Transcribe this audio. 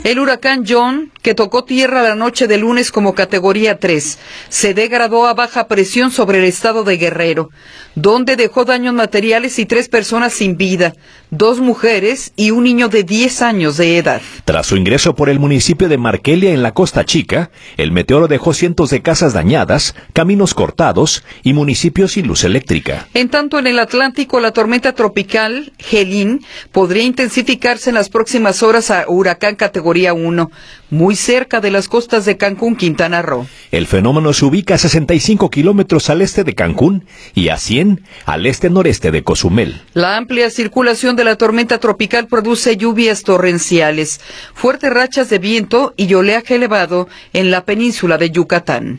El huracán John, que tocó tierra la noche de lunes como categoría 3, se degradó a baja presión sobre el estado de Guerrero, donde dejó daños materiales y 3 personas sin vida, 2 mujeres y un niño de 10 años de edad. Tras su ingreso por el municipio de Markelia en la Costa Chica, el meteoro dejó cientos de casas dañadas, caminos cortados y municipios sin luz eléctrica. En tanto, en el Atlántico, la tormenta tropical Helene podría intensificarse en las próximas horas a huracán categoría 1, muy cerca de las costas de Cancún, Quintana Roo. El fenómeno se ubica a 65 kilómetros al este de Cancún y a 100 al este-noreste de Cozumel. La amplia circulación de la tormenta tropical produce lluvias torrenciales, fuertes rachas de viento y oleaje elevado en la península de Yucatán.